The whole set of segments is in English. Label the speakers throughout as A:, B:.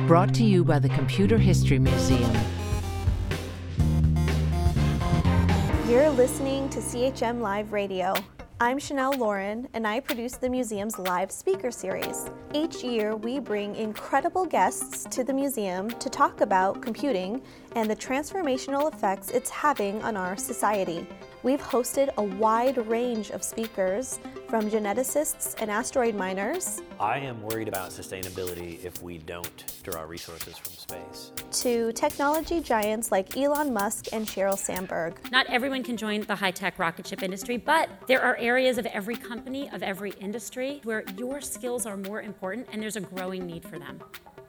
A: Brought to you by the Computer History Museum.
B: You're listening to CHM Live Radio. I'm Chanel Lauren, and I produce the museum's live speaker series. Each year, we bring incredible guests to the museum to talk about computing and the transformational effects it's having on our society. We've hosted a wide range of speakers, from geneticists and asteroid miners.
C: I am worried about sustainability if we don't draw resources from space.
B: To technology giants like Elon Musk and Sheryl Sandberg.
D: Not everyone can join the high-tech rocket ship industry, but there are areas of every company, of every industry, where your skills are more important and there's a growing need for them.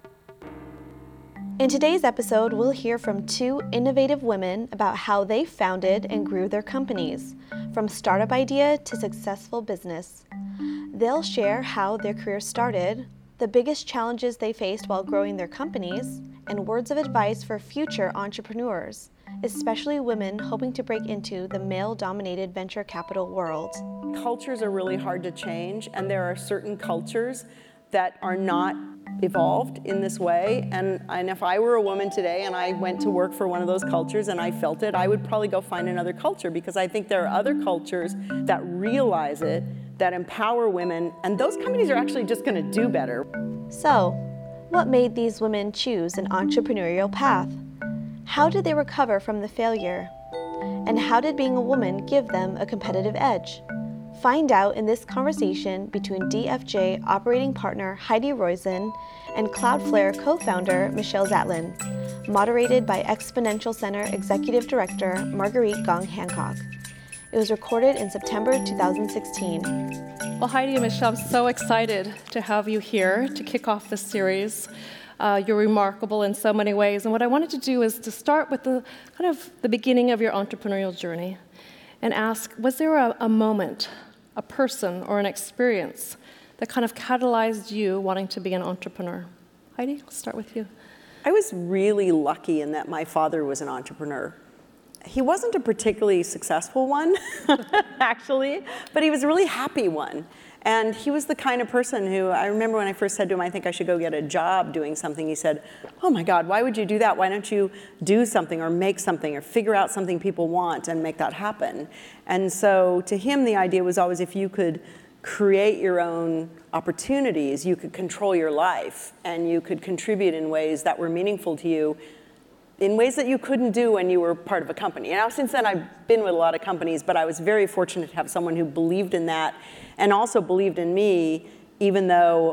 B: In today's episode, we'll hear from two innovative women about how they founded and grew their companies, from startup idea to successful business. They'll share how their careers started, the biggest challenges they faced while growing their companies, and words of advice for future entrepreneurs, especially women hoping to break into the male-dominated venture capital world.
E: Cultures are really hard to change, and there are certain cultures that are not evolved in this way, and if I were a woman today and I went to work for one of those cultures and I felt it, I would probably go find another culture, because I think there are other cultures that realize it, that empower women, and those companies are actually just going to do better.
B: So, what made these women choose an entrepreneurial path? How did they recover from the failure? And how did being a woman give them a competitive edge? Find out in this conversation between DFJ operating partner Heidi Roizen and Cloudflare co-founder Michelle Zatlyn, moderated by Exponential Center Executive Director Marguerite Gong Hancock. It was recorded in September 2016.
F: Well, Heidi and Michelle, I'm so excited to have you here to kick off this series. You're remarkable in so many ways, and what I wanted to do is to start with the beginning of your entrepreneurial journey and ask, was there a moment, a person, or an experience that kind of catalyzed you wanting to be an entrepreneur? Heidi, I'll start with you.
E: I was really lucky in that my father was an entrepreneur. He wasn't a particularly successful one, actually, but he was a really happy one. And he was the kind of person who, I remember when I first said to him, I think I should go get a job doing something, he said, oh my God, why would you do that? Why don't you do something or make something or figure out something people want and make that happen? And so to him, the idea was always, if you could create your own opportunities, you could control your life and you could contribute in ways that were meaningful to you, in ways that you couldn't do when you were part of a company. And since then, I've been with a lot of companies, but I was very fortunate to have someone who believed in that and also believed in me, even though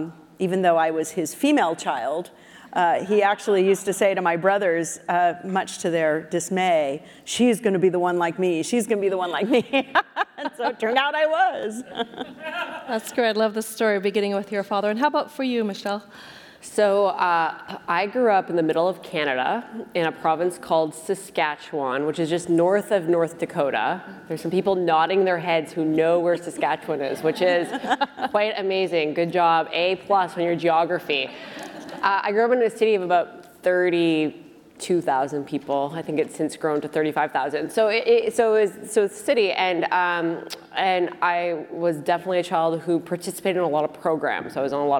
E: I was his female child. He actually used to say to my brothers, much to their dismay, she's going to be the one like me. She's going to be the one like me. And so it turned out I was.
F: That's great. I love the story, beginning with your father. And how about for you, Michelle?
G: So I grew up in the middle of Canada in a province called Saskatchewan, which is just north of North Dakota. There's some people nodding their heads who know where Saskatchewan is, which is quite amazing. Good job, A+ on your geography. I grew up in a city of about 32,000 people. I think it's since grown to 35,000. So it's a city, and I was definitely a child who participated in a lot of programs. I was on a lot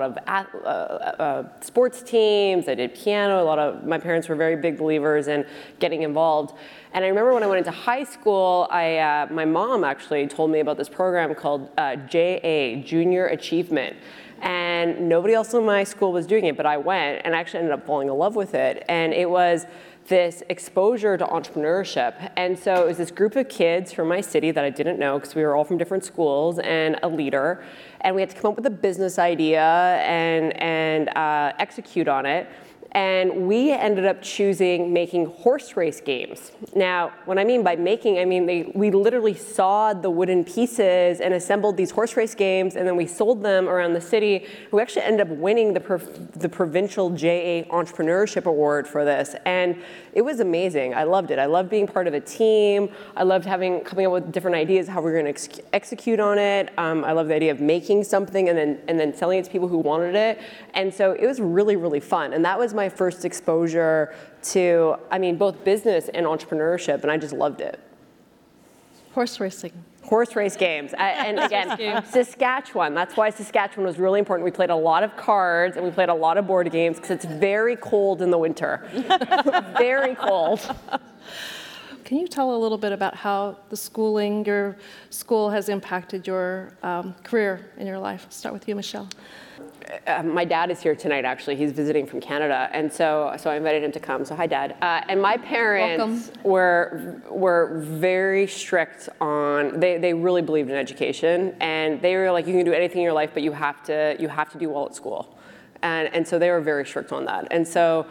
G: of sports teams. I did piano. My parents were very big believers in getting involved. And I remember when I went into high school, my mom actually told me about this program called JA, Junior Achievement. And nobody else in my school was doing it, but I went and actually ended up falling in love with it. And it was this exposure to entrepreneurship. And so it was this group of kids from my city that I didn't know, because we were all from different schools, and a leader. And we had to come up with a business idea and execute on it. And we ended up choosing making horse race games. Now, what I mean by making, we literally sawed the wooden pieces and assembled these horse race games, and then we sold them around the city. We actually ended up winning the provincial JA Entrepreneurship Award for this, and it was amazing. I loved it. I loved being part of a team. I loved coming up with different ideas how we were going to execute on it. I love the idea of making something and then selling it to people who wanted it. And so it was really, really fun. And that was my first exposure to, both business and entrepreneurship, and I just loved it.
F: Horse racing.
G: Horse race games. And again, Saskatchewan. That's why Saskatchewan was really important. We played a lot of cards and we played a lot of board games because it's very cold in the winter. Very cold.
F: Can you tell a little bit about how your school has impacted your career in your life? Start with you, Michelle.
G: My dad is here tonight, actually. He's visiting from Canada, and so I invited him to come. So hi, Dad. And my parents were very strict on. They really believed in education, and they were like, you can do anything in your life, but you have to do well at school, and so they were very strict on that. And so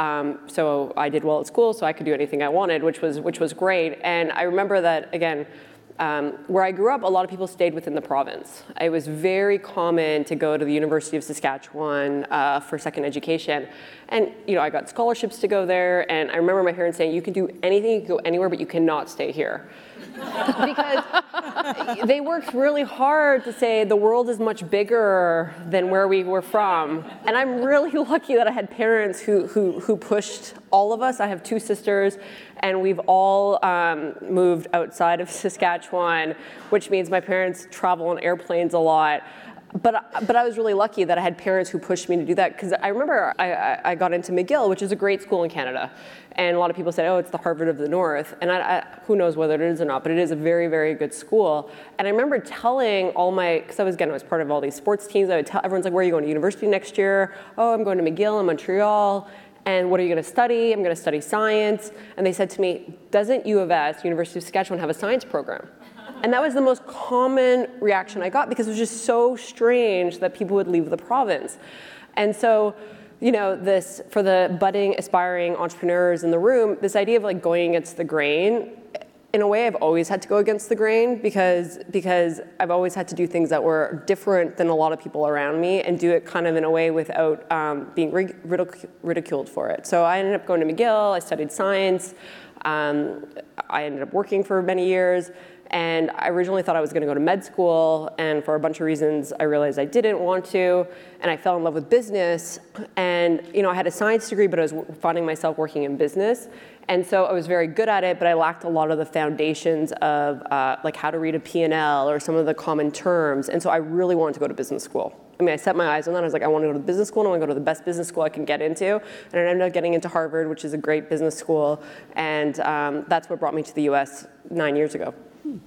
G: I did well at school, so I could do anything I wanted, which was great. And I remember that again. Where I grew up, a lot of people stayed within the province. It was very common to go to the University of Saskatchewan for second education. And I got scholarships to go there, and I remember my parents saying, you can do anything, you can go anywhere, but you cannot stay here. Because they worked really hard to say the world is much bigger than where we were from. And I'm really lucky that I had parents who pushed all of us. I have 2 sisters, and we've all moved outside of Saskatchewan, which means my parents travel on airplanes a lot. But I was really lucky that I had parents who pushed me to do that, because I remember I got into McGill, which is a great school in Canada. And a lot of people said, oh, it's the Harvard of the North. And who knows whether it is or not, but it is a very, very good school. And I remember telling all because I was part of all these sports teams, I would tell, everyone's like, where are you going to university next year? Oh, I'm going to McGill in Montreal. And what are you going to study? I'm going to study science. And they said to me, doesn't U of S, University of Saskatchewan, have a science program? And that was the most common reaction I got, because it was just so strange that people would leave the province. And so, this, for the budding, aspiring entrepreneurs in the room, this idea of like going against the grain, in a way I've always had to go against the grain, because I've always had to do things that were different than a lot of people around me, and do it kind of in a way without being ridiculed for it. So I ended up going to McGill, I studied science, I ended up working for many years. And I originally thought I was going to go to med school, and for a bunch of reasons, I realized I didn't want to, and I fell in love with business. And I had a science degree, but I was finding myself working in business, and so I was very good at it, but I lacked a lot of the foundations of like how to read a P&L or some of the common terms, and so I really wanted to go to business school. I set my eyes on that. I was like, I want to go to the business school, and I want to go to the best business school I can get into. And I ended up getting into Harvard, which is a great business school, and that's what brought me to the US 9 years ago.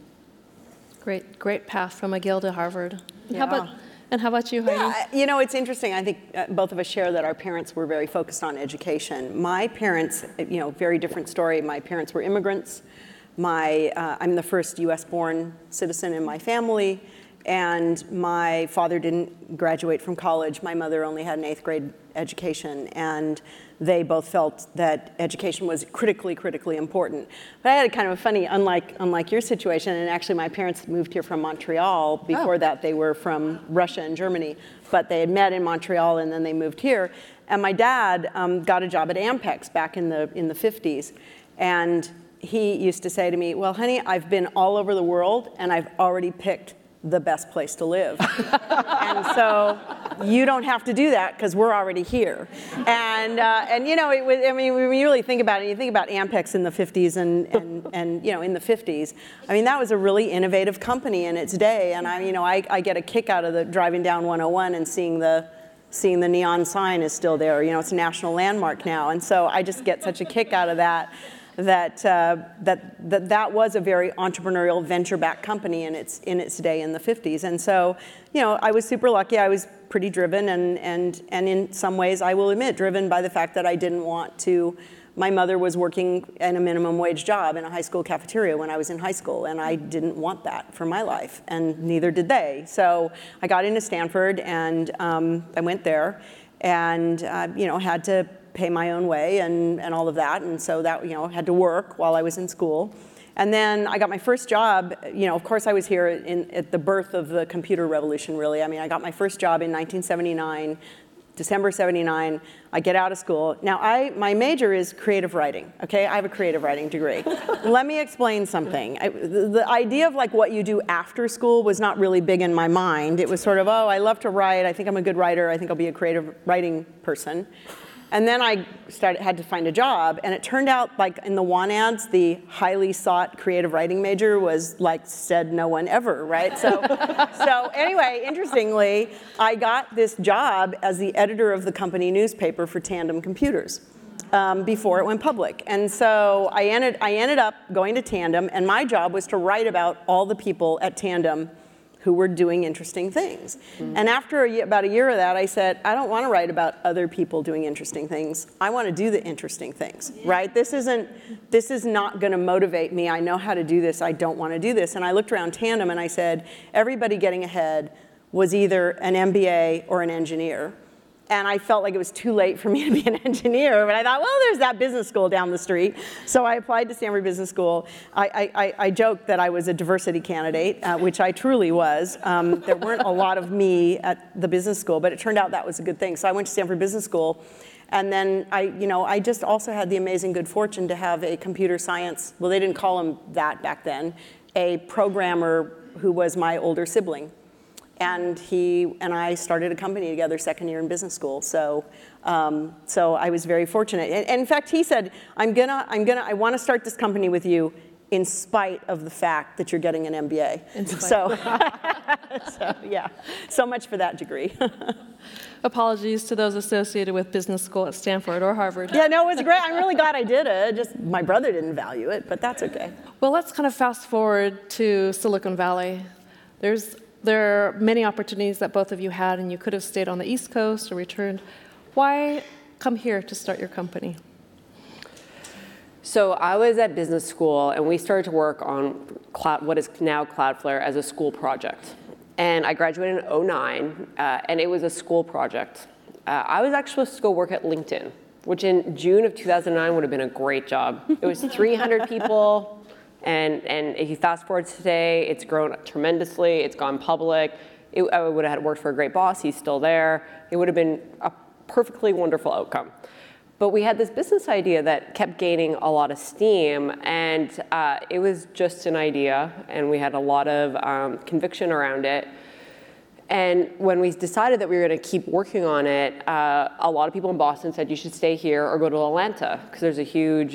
F: Great path from McGill to Harvard.
E: Yeah.
F: How about you, Heidi?
E: Yeah, it's interesting. I think both of us share that our parents were very focused on education. My parents, very different story. My parents were immigrants. I'm the first US-born citizen in my family, and my father didn't graduate from college. My mother only had an 8th grade education, and they both felt that education was critically important. But I had a kind of a funny, unlike your situation, and actually my parents moved here from Montreal. Before that, they were from Russia and Germany, but they had met in Montreal, and then they moved here. And my dad got a job at Ampex back in the 50s, and he used to say to me, well, honey, I've been all over the world, and I've already picked the best place to live. And so you don't have to do that because we're already here. And it was, when you really think about it, you think about Ampex in the 50s and in the 50s, that was a really innovative company in its day. And I get a kick out of driving down 101 and seeing the neon sign is still there. It's a national landmark now. And so I just get such a kick out of that. That was a very entrepreneurial venture-backed company in its day in the 50s. And so, I was super lucky. I was pretty driven and in some ways, I will admit, driven by the fact that I didn't want to. My mother was working in a minimum wage job in a high school cafeteria when I was in high school, and I didn't want that for my life, and neither did they. So I got into Stanford, and I went there, and had to pay my own way and all of that, and so that had to work while I was in school. And then I got my first job. Of course I was here at the birth of the computer revolution, really. I got my first job in 1979, December 79. I get out of school. Now my major is creative writing, okay? I have a creative writing degree. Let me explain something. The idea of what you do after school was not really big in my mind. It was sort of, I love to write. I think I'm a good writer. I think I'll be a creative writing person. And then I had to find a job, and it turned out, like in the want ads, the highly sought creative writing major was like said no one ever, right? So anyway, interestingly, I got this job as the editor of the company newspaper for Tandem Computers before it went public. And so I ended up going to Tandem, and my job was to write about all the people at Tandem who were doing interesting things. And after about a year of that, I said, I don't want to write about other people doing interesting things. I want to do the interesting things, right? This is not going to motivate me. I know how to do this. I don't want to do this. And I looked around Tandem and I said, everybody getting ahead was either an MBA or an engineer. And I felt like it was too late for me to be an engineer, but I thought, well, there's that business school down the street. So I applied to Stanford Business School. I joked that I was a diversity candidate, which I truly was. There weren't a lot of me at the business school, but it turned out that was a good thing. So I went to Stanford Business School, and then I just also had the amazing good fortune to have a computer science, well, they didn't call him that back then, a programmer who was my older sibling. And he and I started a company together second year in business school. So I was very fortunate. And in fact, he said, I want to start this company with you in spite of the fact that you're getting an MBA. So yeah, so much for that degree.
F: Apologies to those associated with business school at Stanford or Harvard.
E: Yeah, no, it was great. I'm really glad I did it. Just my brother didn't value it, but that's okay.
F: Well, let's kind of fast forward to Silicon Valley. There are many opportunities that both of you had, and you could have stayed on the East Coast or returned. Why come here to start your company?
G: So I was at business school, and we started to work on what is now Cloudflare as a school project. And I graduated in 2009, and it was a school project. I was actually supposed to go work at LinkedIn, which in June of 2009 would have been a great job. It was 300 people. And if you fast forward to today, it's grown tremendously. It's gone public. I would have worked for a great boss. He's still there. It would have been a perfectly wonderful outcome. But we had this business idea that kept gaining a lot of steam, and it was just an idea, and we had a lot of conviction around it. And when we decided that we were going to keep working on it, a lot of people in Boston said you should stay here or go to Atlanta, because there's a huge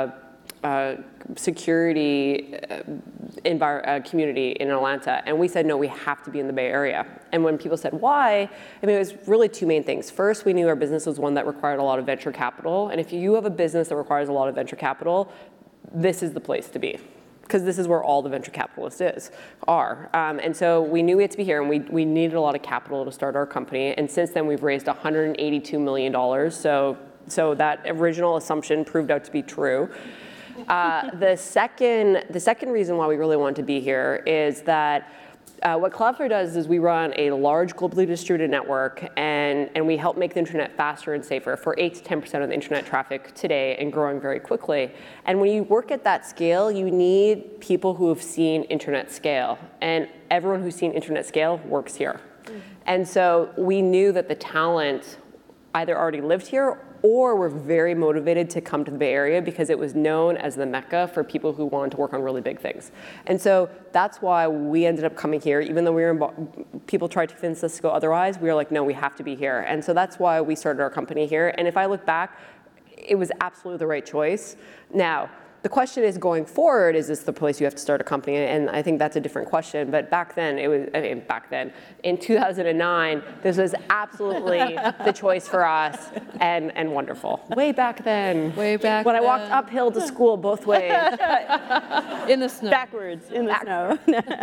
G: security community in Atlanta. And we said, no, we have to be in the Bay Area. And when people said, why? I mean, it was really two main things. First, we knew our business was one that required a lot of venture capital. And if you have a business that requires a lot of venture capital, this is the place to be, because this is where all the venture capitalists are. And so we knew we had to be here, and we needed a lot of capital to start our company. And since then, we've raised $182 million. So that original assumption proved out to be true. The second reason why we really want to be here is that what Cloudflare does is we run a large globally distributed network, and we help make the internet faster and safer for 8 to 10% of the internet traffic today, and growing very quickly. And when you work at that scale, you need people who have seen internet scale. And everyone who's seen internet scale works here. And so we knew that the talent either already lived here or were very motivated to come to the Bay Area, because it was known as the Mecca for people who wanted to work on really big things. And so that's why we ended up coming here. Even though people tried to convince us to go otherwise, we were like, no, we have to be here. And so that's why we started our company here. And if I look back, it was absolutely the right choice. Now, the question is, going forward, is this the place you have to start a company? And I think that's a different question. But back then, in 2009, this was absolutely the choice for us, and wonderful. Way back then.
F: Way back
G: when
F: then.
G: I walked uphill to school both ways.
F: In the snow.
E: Backwards, in the snow.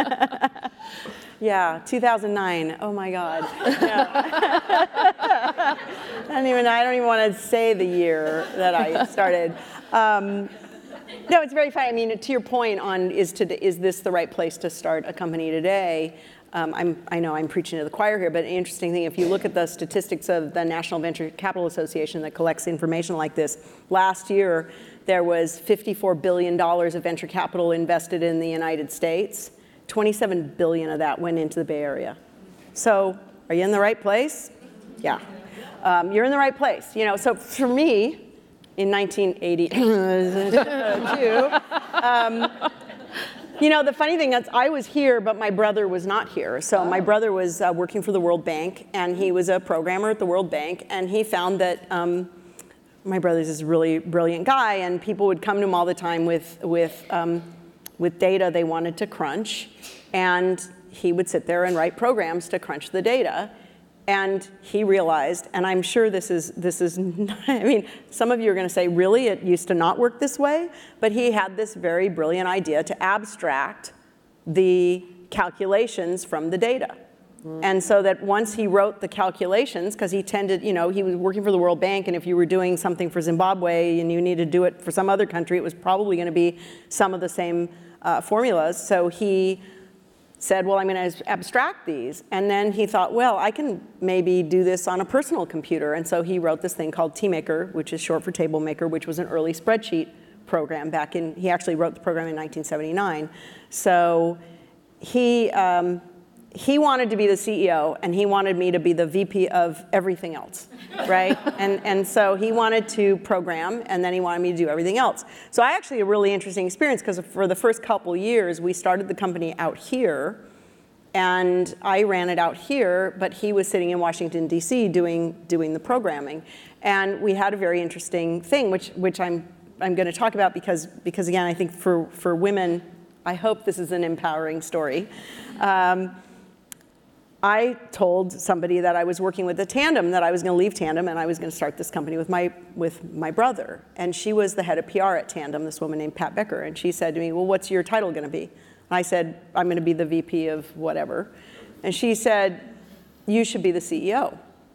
E: Yeah, 2009. Oh my God. Yeah. I don't even want to say the year that I started. No, it's very funny. I mean, to your point on is this the right place to start a company today? I know I'm preaching to the choir here, but an interesting thing, if you look at the statistics of the National Venture Capital Association that collects information like this, last year there was $54 billion of venture capital invested in the United States. 27 billion of that went into the Bay Area. So, are you in the right place? Yeah, you're in the right place. So for me, in 1982, the funny thing is I was here, but my brother was not here. So my brother was working for the World Bank, and he was a programmer at the World Bank, and he found that my brother's this really brilliant guy, and people would come to him all the time with data they wanted to crunch, and he would sit there and write programs to crunch the data. And he realized, and I'm sure this is, I mean, some of you are going to say, really, it used to not work this way? But he had this very brilliant idea to abstract the calculations from the data. And so that once he wrote the calculations, because he tended, he was working for the World Bank, and if you were doing something for Zimbabwe and you needed to do it for some other country, it was probably going to be some of the same formulas. So he said, well, I'm going to abstract these. And then he thought, well, I can maybe do this on a personal computer. And so he wrote this thing called TMaker, which is short for Table Maker, which was an early spreadsheet program he actually wrote the program in 1979. So he wanted to be the CEO, and he wanted me to be the VP of everything else, right? and so he wanted to program, and then he wanted me to do everything else. So I actually had a really interesting experience, because for the first couple years, we started the company out here, and I ran it out here, but he was sitting in Washington, D.C. doing the programming. And we had a very interesting thing, which I'm going to talk about, because again, I think for women, I hope this is an empowering story. I told somebody that I was working with Tandem that I was going to leave Tandem and I was going to start this company with my brother. And she was the head of PR at Tandem, this woman named Pat Becker. And she said to me, well, what's your title going to be? And I said, I'm going to be the VP of whatever. And she said, you should be the CEO.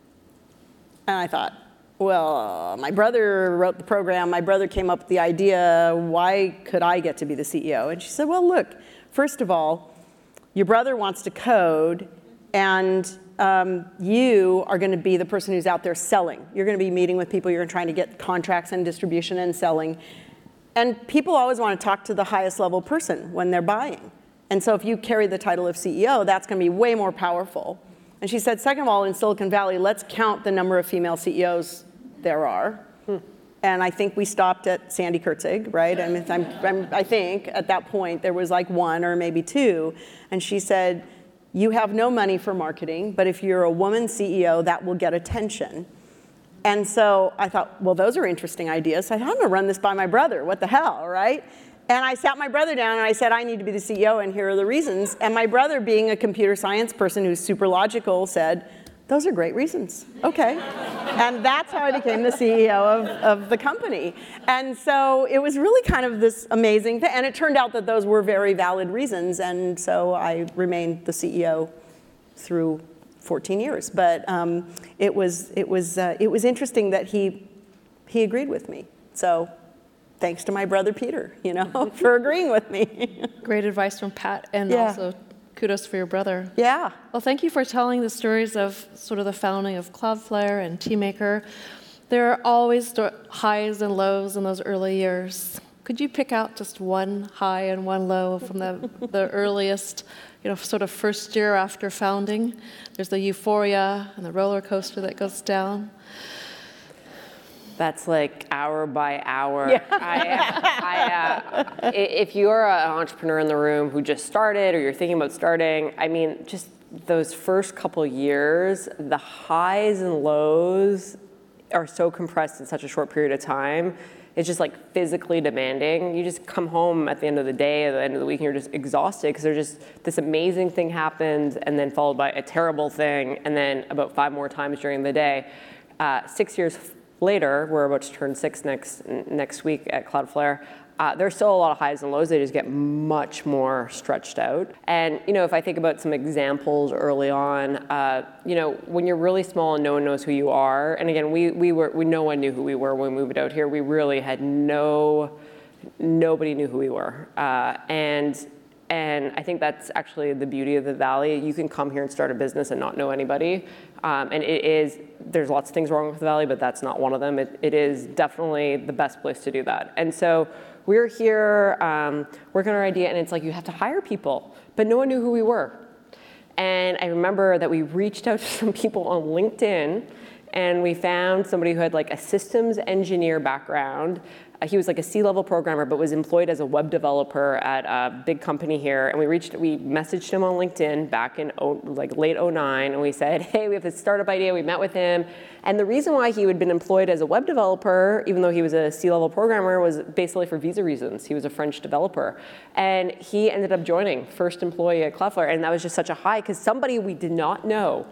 E: And I thought, well, my brother wrote the program. My brother came up with the idea. Why could I get to be the CEO? And she said, well, look, first of all, your brother wants to code, and you are going to be the person who's out there selling. You're going to be meeting with people. You're trying to get contracts and distribution and selling. And people always want to talk to the highest level person when they're buying. And so if you carry the title of CEO, that's going to be way more powerful. And she said, second of all, in Silicon Valley, let's count the number of female CEOs there are. And I think we stopped at Sandy Kurtzig, right? I mean, I think at that point there was like one or maybe two. And she said, you have no money for marketing, but if you're a woman CEO, that will get attention. And so I thought, well, those are interesting ideas. So I thought, I'm going to run this by my brother. What the hell, right? And I sat my brother down and I said, I need to be the CEO, and here are the reasons. And my brother, being a computer science person who's super logical, said, those are great reasons. Okay. And that's how I became the CEO of the company. And so it was really kind of this amazing thing. And it turned out that those were very valid reasons. And so I remained the CEO through 14 years. But it was interesting that he agreed with me. So thanks to my brother Peter, for agreeing with me.
F: Great advice from Pat, and also kudos for your brother.
E: Yeah.
F: Well, thank you for telling the stories of sort of the founding of Cloudflare and TMaker. There are always highs and lows in those early years. Could you pick out just one high and one low from the earliest, sort of first year after founding? There's the euphoria and the roller coaster that goes down.
G: That's like hour by hour. Yeah. If you're an entrepreneur in the room who just started or you're thinking about starting, I mean, just those first couple years, the highs and lows are so compressed in such a short period of time. It's just like physically demanding. You just come home at the end of the day, at the end of the week, and you're just exhausted because there's just this amazing thing happens and then followed by a terrible thing, and then about 5 more times during the day. 6 years later, we're about to turn 6 next week at Cloudflare. There's still a lot of highs and lows. They just get much more stretched out. And if I think about some examples early on, when you're really small and no one knows who you are. And again, no one knew who we were when we moved out here. We really had nobody knew who we were. And I think that's actually the beauty of the Valley. You can come here and start a business and not know anybody. And there's lots of things wrong with the Valley, but that's not one of them. It is definitely the best place to do that. And so we're here working on our idea, and it's like you have to hire people, but no one knew who we were. And I remember that we reached out to some people on LinkedIn, and we found somebody who had like a systems engineer background, He was like a C-level programmer, but was employed as a web developer at a big company here. And we messaged him on LinkedIn back in late 09, and we said, hey, we have this startup idea. We met with him. And the reason why he had been employed as a web developer, even though he was a C-level programmer, was basically for visa reasons. He was a French developer. And he ended up joining, first employee at Cloudflare. And that was just such a high, because somebody we did not know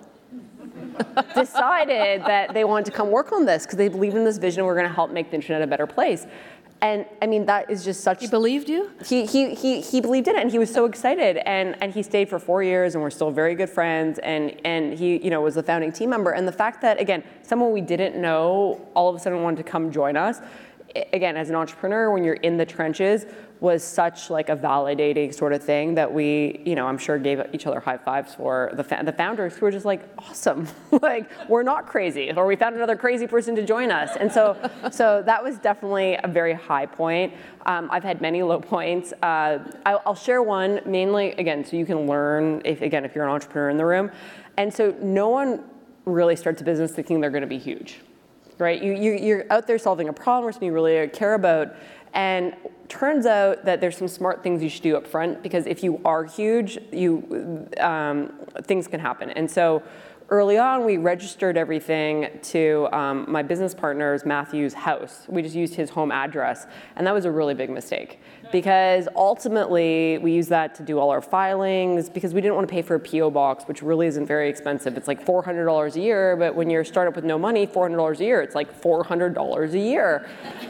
G: decided that they wanted to come work on this because they believed in this vision. We're going to help make the internet a better place. And I mean, that is just such.
F: He believed you?
G: He believed in it, and he was so excited. And he stayed for 4 years, and we're still very good friends. And he, was the founding team member. And the fact that, again, someone we didn't know all of a sudden wanted to come join us, again, as an entrepreneur, when you're in the trenches, was such like a validating sort of thing that we, I'm sure gave each other high fives for the founders who were just like, awesome, like we're not crazy, or we found another crazy person to join us. And so that was definitely a very high point. I've had many low points. I'll share one mainly, again, so you can learn if you're an entrepreneur in the room. And so no one really starts a business thinking they're going to be huge, right? You're out there solving a problem or something you really care about. And turns out that there's some smart things you should do up front, because if you are huge, things can happen. And so early on, we registered everything to my business partner's Matthew's house. We just used his home address. And that was a really big mistake, because ultimately we used that to do all our filings, because we didn't want to pay for a PO box, which really isn't very expensive. It's like $400 a year, but when you're a startup with no money, $400 a year, it's like $400 a year.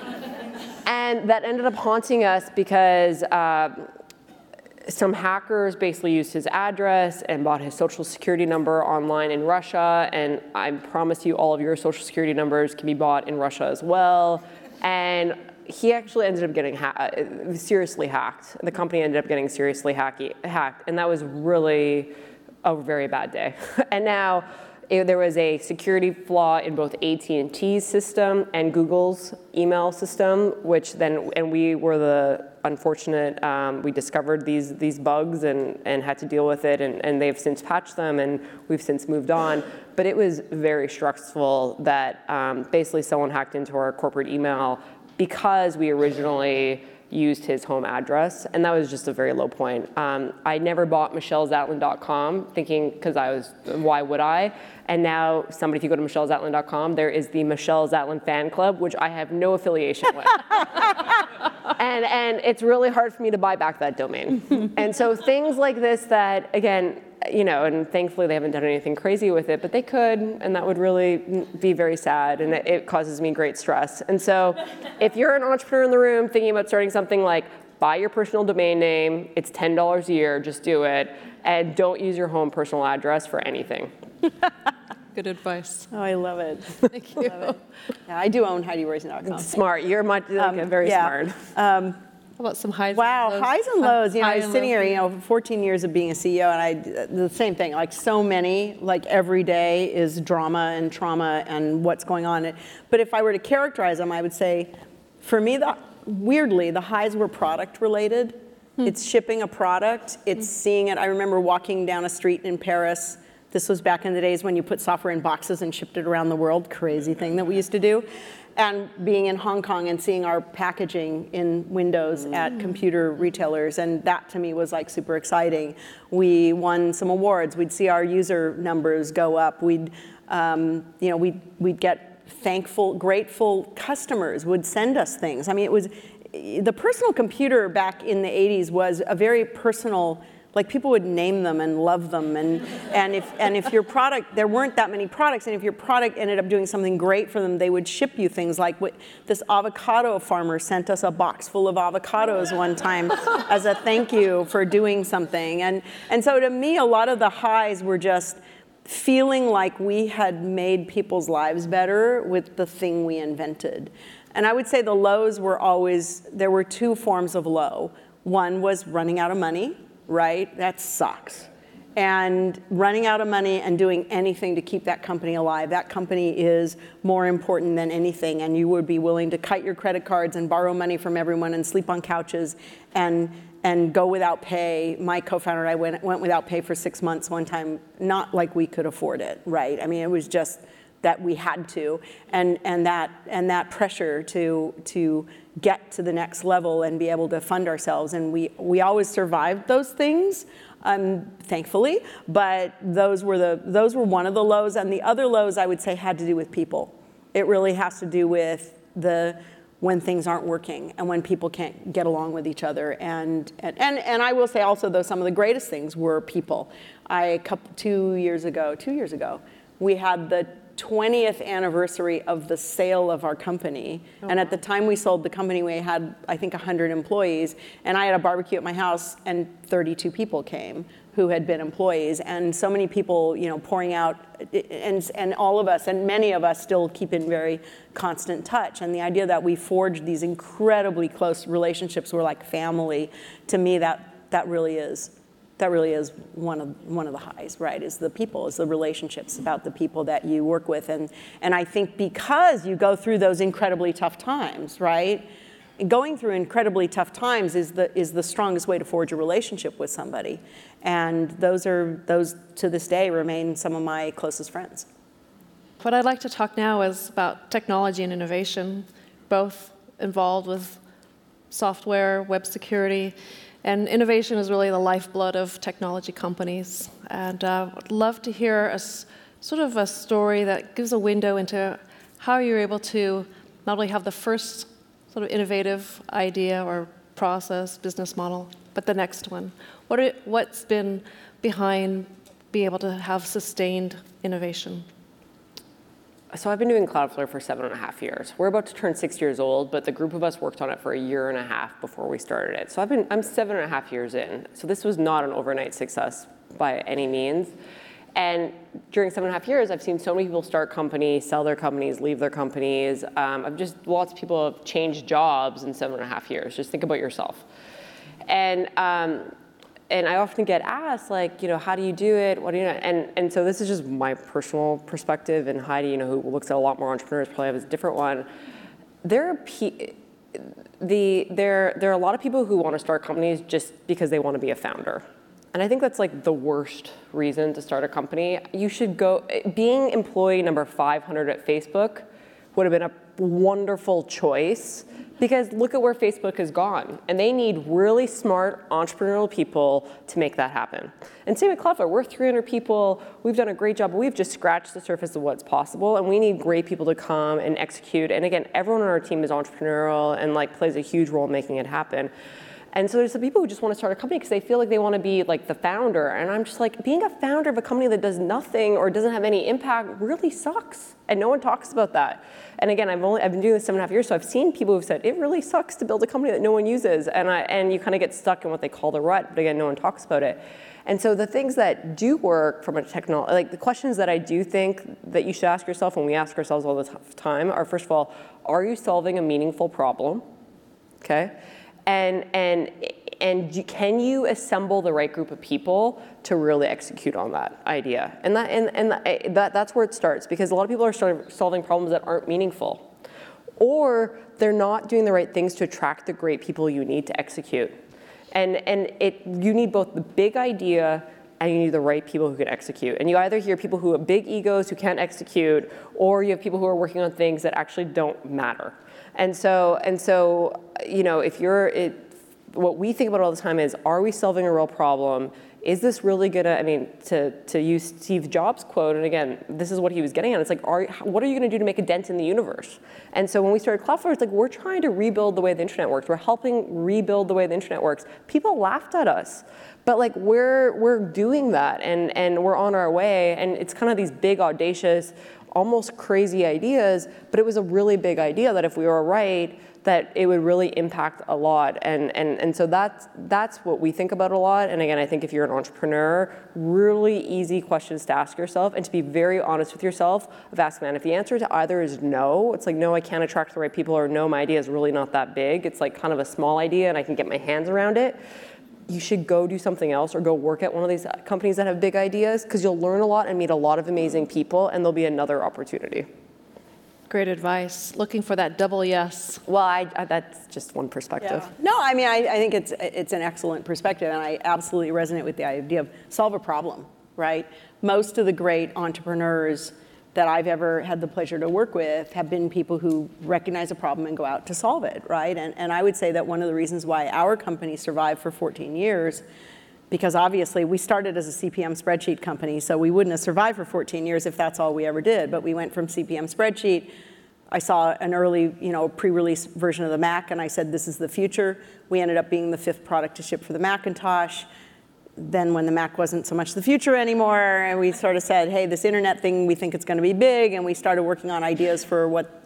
G: And that ended up haunting us because some hackers basically used his address and bought his social security number online in Russia. And I promise you, all of your social security numbers can be bought in Russia as well. And he actually ended up getting seriously hacked. The company ended up getting seriously hacked. And that was really a very bad day. And now, there was a security flaw in both AT&T's system and Google's email system, and we were the unfortunate, we discovered these bugs and had to deal with it, and they've since patched them, and we've since moved on. But it was very stressful that basically someone hacked into our corporate email because we originally used his home address, and that was just a very low point. I never bought michellezatlin.com thinking, why would I? And now if you go to michellezatlin.com, there is the Michelle Zatlin fan club, which I have no affiliation with. and it's really hard for me to buy back that domain. And so things like this that, again, and thankfully they haven't done anything crazy with it, but they could, and that would really be very sad, and it causes me great stress. And so if you're an entrepreneur in the room thinking about starting something, like buy your personal domain name, it's $10 a year, just do it, and don't use your home personal address for anything.
F: Good advice.
E: Oh, I love it.
F: Thank you.
E: Love it. Yeah, I do own HeidiRoisin.com.
G: Smart. You're very smart.
F: How about some highs
E: wow,
F: and lows?
E: highs and lows. I was sitting here, 14 years of being a CEO, and the same thing, like so many, like every day is drama and trauma and what's going on. But if I were to characterize them, I would say, for me, weirdly, the highs were product related. It's shipping a product, it's seeing it. I remember walking down a street in Paris. This was back in the days when you put software in boxes and shipped it around the world, crazy thing that we used to do. And being in Hong Kong and seeing our packaging in windows at computer retailers, and that to me was like super exciting. We won some awards. We'd see our user numbers go up. We'd get thankful, grateful customers would send us things. I mean, it was the personal computer back in the 80s was a very personal. Like people would name them and love them, and if your product, there weren't that many products, and if your product ended up doing something great for them, they would ship you things like this avocado farmer sent us a box full of avocados one time as a thank you for doing something, and so to me a lot of the highs were just feeling like we had made people's lives better with the thing we invented, and I would say the lows were there were two forms of low. One was running out of money. Right? That sucks. And running out of money and doing anything to keep that company alive. That company is more important than anything, and you would be willing to cut your credit cards and borrow money from everyone and sleep on couches and go without pay. My co-founder and I went without pay for 6 months one time, not like we could afford it, right? I mean, it was just that we had to, and that pressure to get to the next level and be able to fund ourselves. And we always survived those things, thankfully. But those were one of the lows, and the other lows I would say had to do with people. It really has to do with when things aren't working and when people can't get along with each other. And I will say also, though, some of the greatest things were people. 2 years ago, we had the 20th anniversary of the sale of our company. And at the time we sold the company, we had, I think, 100 employees. And I had a barbecue at my house, and 32 people came who had been employees. And so many people, pouring out, and all of us, and many of us still keep in very constant touch. And the idea that we forged these incredibly close relationships, we're like family, to me, that really is one of the highs, right? Is the people, is the relationships, about the people that you work with. And I think because you go through those incredibly tough times, right? Going through incredibly tough times is the strongest way to forge a relationship with somebody. And those to this day remain some of my closest friends.
F: What I'd like to talk now is about technology and innovation, both involved with software, web security. And innovation is really the lifeblood of technology companies. And I'd love to hear sort of a story that gives a window into how you're able to not only have the first sort of innovative idea or process, business model, but the next one. What's been behind being able to have sustained innovation?
G: So I've been doing Cloudflare for 7.5 years. We're about to turn 6 years old, but the group of us worked on it for 1.5 years before we started it. So I'm 7.5 years in. So this was not an overnight success by any means. And during 7.5 years, I've seen so many people start companies, sell their companies, leave their companies. Lots of people have changed jobs in 7.5 years. Just think about yourself. And I often get asked, how do you do it? What do you know? And so this is just my personal perspective, and Heidi, who looks at a lot more entrepreneurs, probably has a different one. There are a lot of people who want to start companies just because they want to be a founder. And I think that's the worst reason to start a company. You should being employee number 500 at Facebook would have been a wonderful choice, because look at where Facebook has gone. And they need really smart entrepreneurial people to make that happen. And same with Cloudflare, we're 300 people. We've done a great job, but we've just scratched the surface of what's possible. And we need great people to come and execute. And again, everyone on our team is entrepreneurial and plays a huge role in making it happen. And so there's some people who just want to start a company because they feel like they want to be the founder. And I'm just being a founder of a company that does nothing or doesn't have any impact really sucks. And no one talks about that. And again, I've been doing this 7.5 years, so I've seen people who've said, it really sucks to build a company that no one uses. And you kind of get stuck in what they call the rut, but again, no one talks about it. And so the things that do work from a technology, the questions that I do think that you should ask yourself, and we ask ourselves all the time, are, first of all, are you solving a meaningful problem? Okay? And can you assemble the right group of people to really execute on that idea? And that's where it starts, because a lot of people are solving problems that aren't meaningful, or they're not doing the right things to attract the great people you need to execute. You need both the big idea and you need the right people who can execute. And you either hear people who have big egos who can't execute, or you have people who are working on things that actually don't matter. And so, what we think about all the time is, are we solving a real problem? Is this really gonna, to use Steve Jobs' quote, and again, this is what he was getting at, it's what are you gonna do to make a dent in the universe? And so when we started Cloudflare, it's we're trying to rebuild the way the internet works. We're helping rebuild the way the internet works. People laughed at us, but we're doing that, and we're on our way, and it's kind of these big, audacious, almost crazy ideas, but it was a really big idea that if we were right, that it would really impact a lot. And so that's what we think about a lot. And again, I think if you're an entrepreneur, really easy questions to ask yourself, and to be very honest with yourself of asking that. If the answer to either is no, it's no, I can't attract the right people, or no, my idea is really not that big. It's kind of a small idea and I can get my hands around it. You should go do something else, or go work at one of these companies that have big ideas, because you'll learn a lot and meet a lot of amazing people, and there'll be another opportunity.
F: Great advice. Looking for that double yes.
G: Well, that's just one perspective.
E: Yeah. No, I think it's an excellent perspective, and I absolutely resonate with the idea of solve a problem, right? Most of the great entrepreneurs that I've ever had the pleasure to work with have been people who recognize a problem and go out to solve it, right? And I would say that one of the reasons why our company survived for 14 years, because obviously we started as a CPM spreadsheet company, so we wouldn't have survived for 14 years if that's all we ever did. But we went from CPM spreadsheet. I saw an early, pre-release version of the Mac, and I said, this is the future. We ended up being the 5th product to ship for the Macintosh. Then when the Mac wasn't so much the future anymore, and we sort of said, hey, this internet thing, we think it's going to be big, and we started working on ideas for what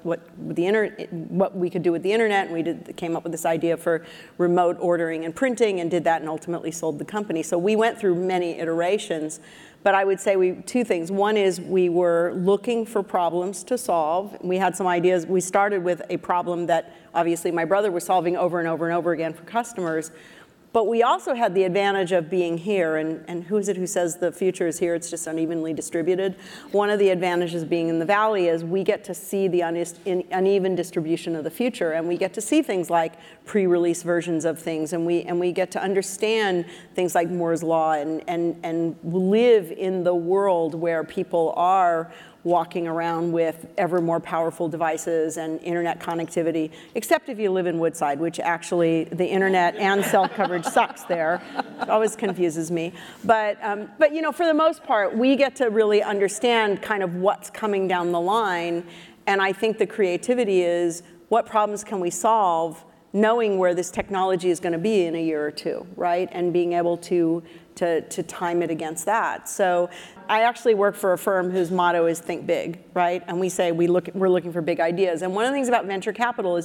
E: we could do with the internet, and we came up with this idea for remote ordering and printing, and did that, and ultimately sold the company. So we went through many iterations, but I would say two things. One is we were looking for problems to solve. We had some ideas. We started with a problem that obviously my brother was solving over and over and over again for customers. But we also had the advantage of being here, and who is it who says the future is here, it's just unevenly distributed? One of the advantages of being in the Valley is we get to see the uneven distribution of the future, and we get to see things like pre-release versions of things, and we get to understand things like Moore's Law and live in the world where people are walking around with ever more powerful devices and internet connectivity, except if you live in Woodside, which actually the internet and cell coverage sucks there. It always confuses me. But for the most part, we get to really understand kind of what's coming down the line. And I think the creativity is, what problems can we solve knowing where this technology is going to be in a year or two, right? And being able to time it against that. So I actually work for a firm whose motto is think big, right? And we say we're looking for big ideas. And one of the things about venture capital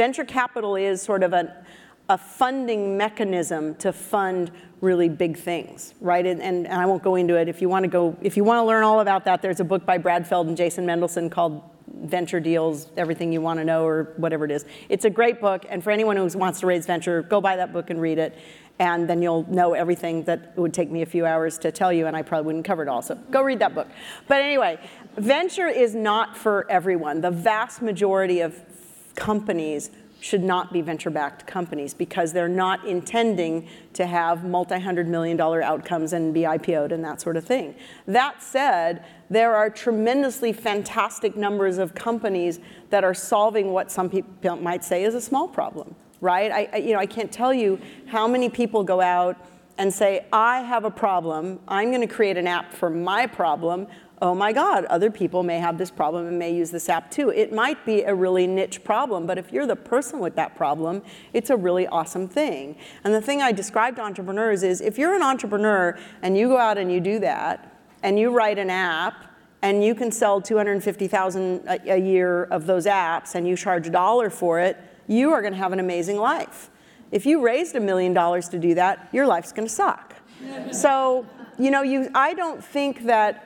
E: is sort of a funding mechanism to fund really big things, right? And I won't go into it. If you want to learn all about that, there's a book by Brad Feld and Jason Mendelsohn called Venture Deals, Everything You Want to Know, or whatever it is. It's a great book, and for anyone who wants to raise venture, go buy that book and read it, and then you'll know everything that it would take me a few hours to tell you, and I probably wouldn't cover it all, so go read that book. But anyway, venture is not for everyone. The vast majority of companies should not be venture-backed companies because they're not intending to have multi-hundred-million-dollar outcomes and be IPO'd and that sort of thing. That said, there are tremendously fantastic numbers of companies that are solving what some people might say is a small problem, right? I can't tell you how many people go out and say, I have a problem, I'm going to create an app for my problem. Oh my God, other people may have this problem and may use this app too. It might be a really niche problem, but if you're the person with that problem, it's a really awesome thing. And the thing I describe to entrepreneurs is, if you're an entrepreneur and you go out and you do that, and you write an app, and you can sell 250,000 a year of those apps, and you charge $1 for it, you are going to have an amazing life. If you raised $1 million to do that, your life's going to suck. So, I don't think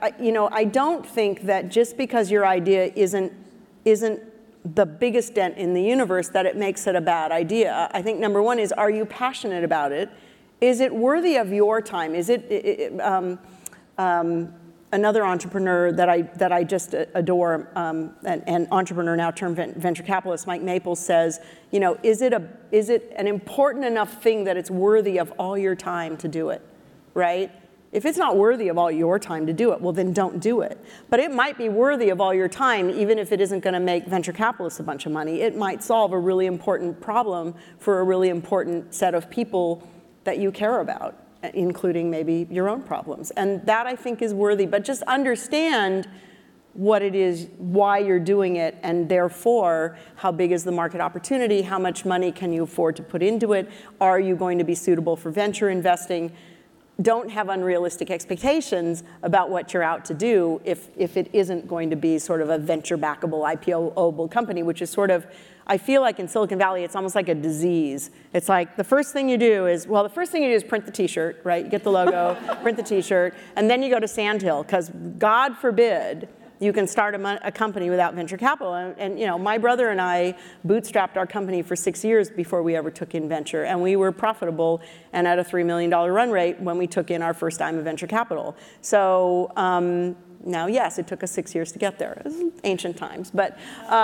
E: that just because your idea isn't the biggest dent in the universe that it makes it a bad idea. I think number one is, are you passionate about it? Is it worthy of your time? Is it another entrepreneur that I just adore, an entrepreneur now turned venture capitalist, Mike Maples, says, is it an important enough thing that it's worthy of all your time to do it, right? If it's not worthy of all your time to do it, well, then don't do it. But it might be worthy of all your time, even if it isn't going to make venture capitalists a bunch of money. It might solve a really important problem for a really important set of people that you care about, including maybe your own problems. And that, I think, is worthy. But just understand what it is, why you're doing it, and therefore, how big is the market opportunity? How much money can you afford to put into it? Are you going to be suitable for venture investing? Don't have unrealistic expectations about what you're out to do if it isn't going to be sort of a venture-backable, IPO-able company, which is sort of, I feel like in Silicon Valley, it's almost like a disease. It's like the first thing you do is print the T-shirt, right? You get the logo, print the T-shirt, and then you go to Sandhill, because God forbid you can start a company without venture capital. And my brother and I bootstrapped our company for 6 years before we ever took in venture. And we were profitable and at a $3 million run rate when we took in our first dime of venture capital. So now, yes, it took us 6 years to get there. It was ancient times. But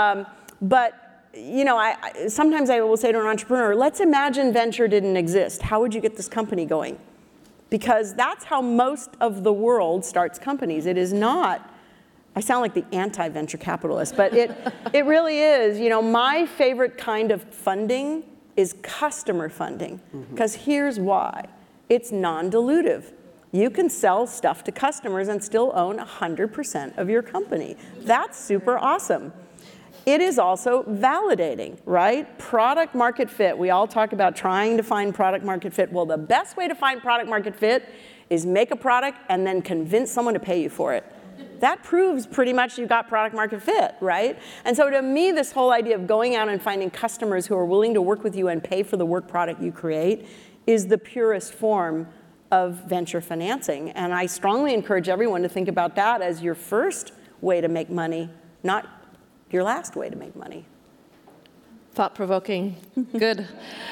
E: sometimes I will say to an entrepreneur, let's imagine venture didn't exist. How would you get this company going? Because that's how most of the world starts companies. It is not I sound like the anti-venture capitalist, but it really is. You know, my favorite kind of funding is customer funding, because here's why. It's non-dilutive. You can sell stuff to customers and still own 100% of your company. That's super awesome. It is also validating, right? Product market fit. We all talk about trying to find product market fit. Well, the best way to find product market fit is make a product and then convince someone to pay you for it. That proves pretty much you got product market fit, right? And so to me, this whole idea of going out and finding customers who are willing to work with you and pay for the work product you create is the purest form of venture financing. And I strongly encourage everyone to think about that as your first way to make money, not your last way to make money.
F: Thought-provoking. Good.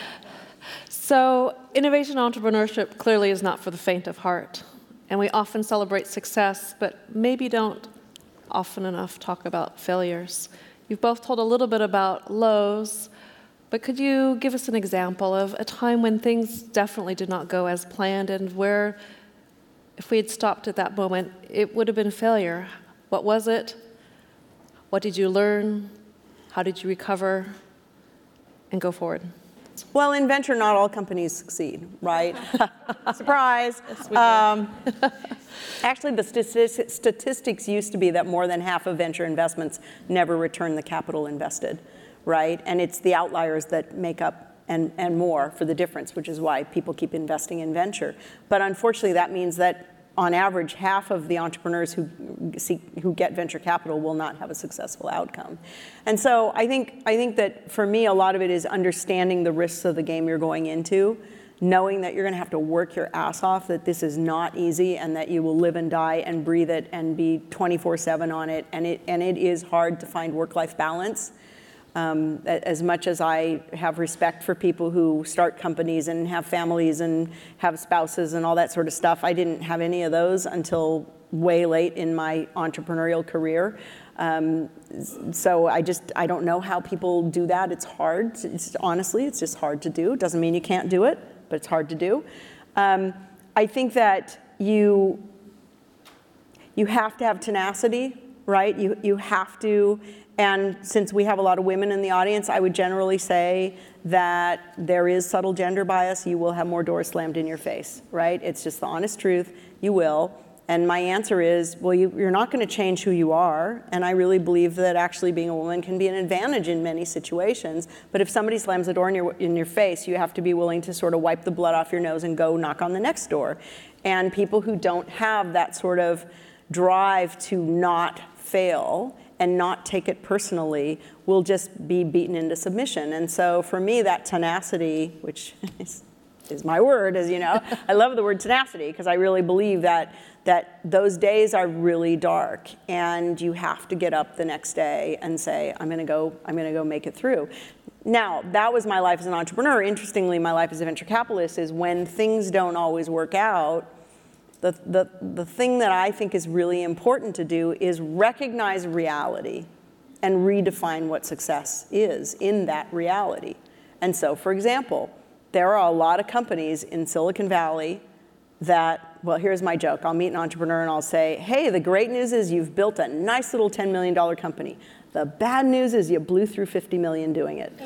F: So innovation entrepreneurship clearly is not for the faint of heart. And we often celebrate success, but maybe don't often enough talk about failures. You've both told a little bit about lows, but could you give us an example of a time when things definitely did not go as planned and where, if we had stopped at that moment, it would have been failure? What was it? What did you learn? How did you recover? And go forward.
E: Well, in venture, not all companies succeed, right? Surprise. Actually, the statistics used to be that more than half of venture investments never return the capital invested, right? And it's the outliers that make up and more for the difference, which is why people keep investing in venture. But unfortunately, that means that on average, half of the entrepreneurs who get venture capital will not have a successful outcome. And so I think that for me, a lot of it is understanding the risks of the game you're going into, knowing that you're going to have to work your ass off, that this is not easy, and that you will live and die and breathe it and be 24/7 on it. And it is hard to find work-life balance. As much as I have respect for people who start companies and have families and have spouses and all that sort of stuff, I didn't have any of those until way late in my entrepreneurial career. So I don't know how people do that. It's hard. Honestly, it's just hard to do. It doesn't mean you can't do it, but it's hard to do. I think that you have to have tenacity, right? You have to. And since we have a lot of women in the audience, I would generally say that there is subtle gender bias. You will have more doors slammed in your face, right? It's just the honest truth. You will. And my answer is, well, you're not going to change who you are. And I really believe that actually being a woman can be an advantage in many situations. But if somebody slams the door in your face, you have to be willing to sort of wipe the blood off your nose and go knock on the next door. And people who don't have that sort of drive to not fail and not take it personally will just be beaten into submission. And so for me, that tenacity, which is my word, as you know, I love the word tenacity because I really believe that those days are really dark, and you have to get up the next day and say, I'm gonna go make it through. Now, that was my life as an entrepreneur. Interestingly, my life as a venture capitalist is when things don't always work out, the thing that I think is really important to do is recognize reality and redefine what success is in that reality. And so, for example, there are a lot of companies in Silicon Valley that, well, here's my joke. I'll meet an entrepreneur and I'll say, hey, the great news is you've built a nice little $10 million company. The bad news is you blew through 50 million doing it.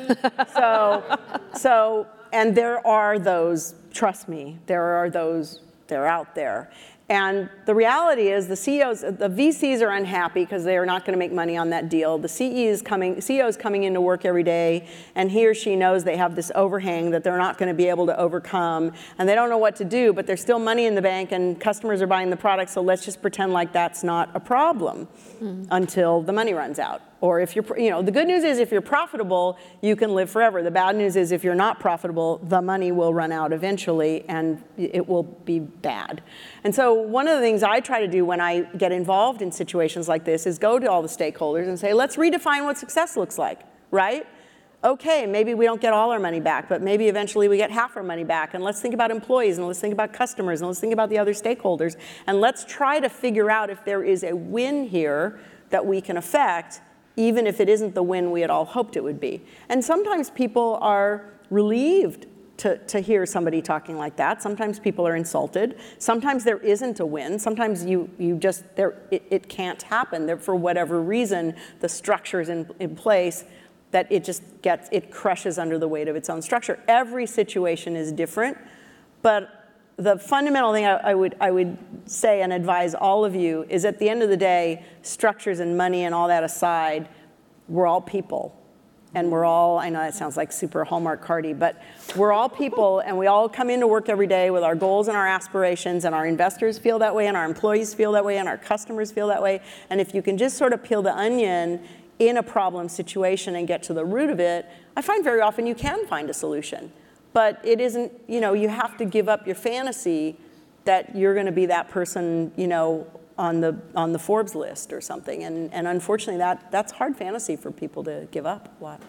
E: And there are those, trust me, there are those. They're out there. And the reality is the VCs are unhappy because they are not going to make money on that deal. The CEO is coming into work every day, and he or she knows they have this overhang that they're not going to be able to overcome, and they don't know what to do, but there's still money in the bank and customers are buying the product, so let's just pretend like that's not a problem until the money runs out. Or if you're, the good news is if you're profitable, you can live forever. The bad news is if you're not profitable, the money will run out eventually and it will be bad. And so one of the things I try to do when I get involved in situations like this is go to all the stakeholders and say, let's redefine what success looks like, right? Okay, maybe we don't get all our money back, but maybe eventually we get half our money back. And let's think about employees, and let's think about customers, and let's think about the other stakeholders. And let's try to figure out if there is a win here that we can affect, even if it isn't the win we had all hoped it would be. And sometimes people are relieved to hear somebody talking like that. Sometimes people are insulted. Sometimes there isn't a win. Sometimes it can't happen. For whatever reason, the structure's in place that it crushes under the weight of its own structure. Every situation is different, but the fundamental thing I would say and advise all of you is, at the end of the day, structures and money and all that aside, we're all people. And we're all, I know that sounds like super Hallmark Cardi, but we're all people, and we all come into work every day with our goals and our aspirations, and our investors feel that way, and our employees feel that way, and our customers feel that way. And if you can just sort of peel the onion in a problem situation and get to the root of it, I find very often you can find a solution. But it isn't, you have to give up your fantasy that you're going to be that person, on the Forbes list or something. And unfortunately, that's hard fantasy for people to give up a lot.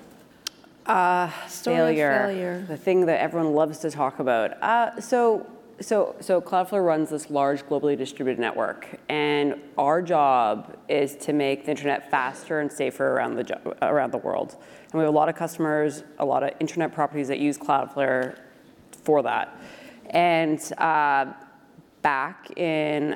G: Failure. The thing that everyone loves to talk about. So Cloudflare runs this large globally distributed network, and our job is to make the internet faster and safer around the world. And we have a lot of customers, a lot of internet properties that use Cloudflare for that. And back in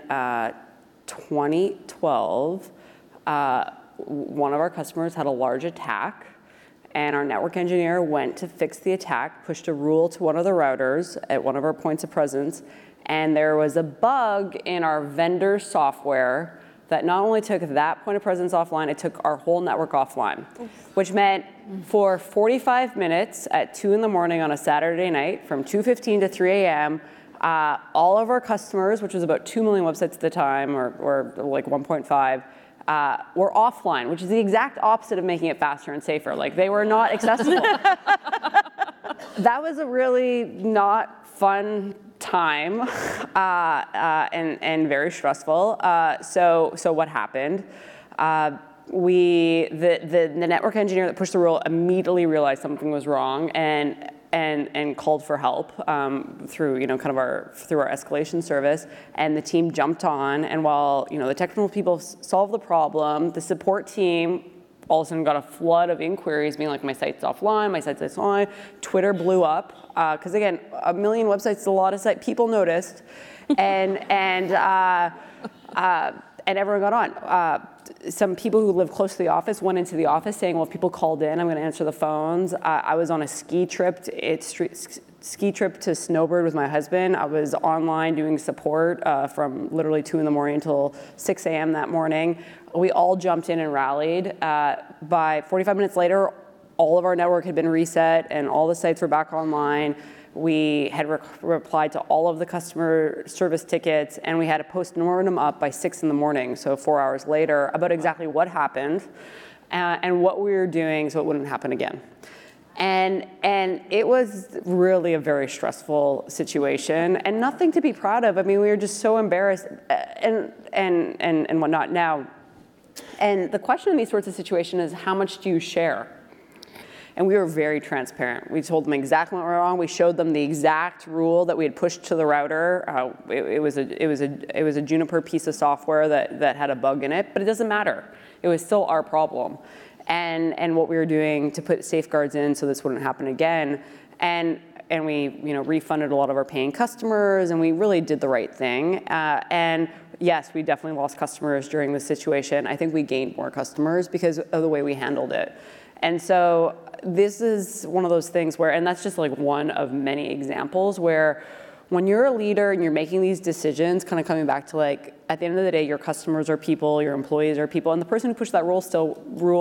G: 2012, one of our customers had a large attack, and our network engineer went to fix the attack, pushed a rule to one of the routers at one of our points of presence, and there was a bug in our vendor software that not only took that point of presence offline, it took our whole network offline, which meant for 45 minutes at 2 in the morning on a Saturday night, from 2:15 to 3 a.m., all of our customers, which was about 2 million websites at the time, or like 1.5, were offline, which is the exact opposite of making it faster and safer. Like, they were not accessible. That was a really not fun time and very stressful. So what happened? The network engineer that pushed the rule immediately realized something was wrong and called for help through through our escalation service, and the team jumped on. And while the technical people solved the problem, the support team all of a sudden got a flood of inquiries being like, my site's offline, my site's offline. Twitter blew up because again, 1 million websites is a lot of sites. People noticed, and everyone got on. Some people who live close to the office went into the office saying, well, if people called in, I'm going to answer the phones. I was on a ski trip to Snowbird with my husband. I was online doing support from literally 2 in the morning until 6 a.m. that morning. We all jumped in and rallied. By 45 minutes later, all of our network had been reset and all the sites were back online. We had replied to all of the customer service tickets, and we had a post-mortem up by 6 in the morning, so 4 hours later, about exactly what happened and what we were doing so it wouldn't happen again. And it was really a very stressful situation and nothing to be proud of. I mean, we were just so embarrassed and whatnot now. And the question in these sorts of situations is, how much do you share? And we were very transparent. We told them exactly what went wrong. We showed them the exact rule that we had pushed to the router. It was a Juniper piece of software that had a bug in it, but it doesn't matter. It was still our problem. And what we were doing to put safeguards in so this wouldn't happen again. And we refunded a lot of our paying customers, and we really did the right thing. And yes, we definitely lost customers during this situation. I think we gained more customers because of the way we handled it. And so this is one of those things where, and that's just like one of many examples where when you're a leader and you're making these decisions, kind of coming back to like, at the end of the day, your customers are people, your employees are people, and the person who pushed that rule still